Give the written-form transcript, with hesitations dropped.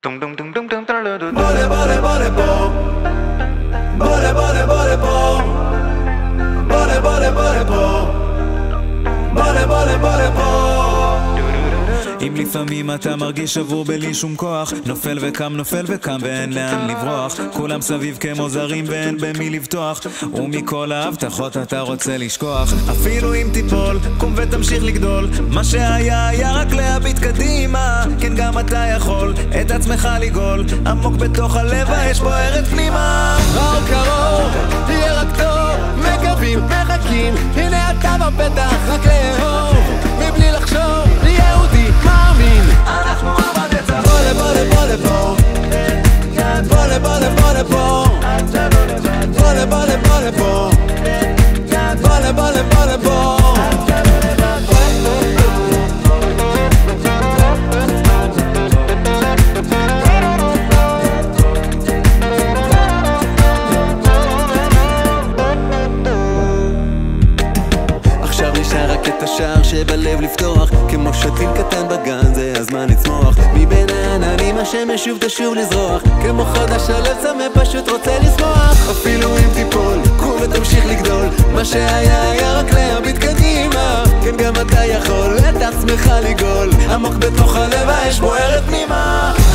Dum dum dum dum dum dum dum. Bole bole bole bom. Bole bole bole bom. Bole bole bole bom. Bole bole bole bom. אם לפעמים אתה מרגיש שבור בלי שום כוח, נופל וקם ואין לאן לברוח, כולם סביב כמו זרים ואין במי לבטוח, ומכל ההבטחות אתה רוצה לשכוח. אפילו אם תיפול, קום ותמשיך לגדול, מה שהיה היה רק להביט קדימה. כן, גם אתה יכול את עצמך לגול, עמוק בתוך הלב האש בוערת פנימה. רעו קרוב, תהיה רק טוב, מקווים, מחכים, הנה אתה בפתח, רק לאהוב מבלי לחשוב, יהודי מאמין, אנחנו עבד את זה. בולה בולה בולה בוא, בולה בולה בולה בוא, בולה בולה בולה בוא, בולה בולה בולה בוא. רק את השער שבלב לפתוח, כמו שתיל קטן בגן, זה הזמן לצמוח. מבין העננים השמש שוב תשוב לזרוח, כמו חודש הלב צמא פשוט רוצה לשמוח. אפילו אם תיפול, קום ותמשיך לגדול, מה שהיה היה רק להביט קדימה. כן, גם אתה יכול את עצמך לגול, עמוק בתוך הלב האש בוערת פנימה.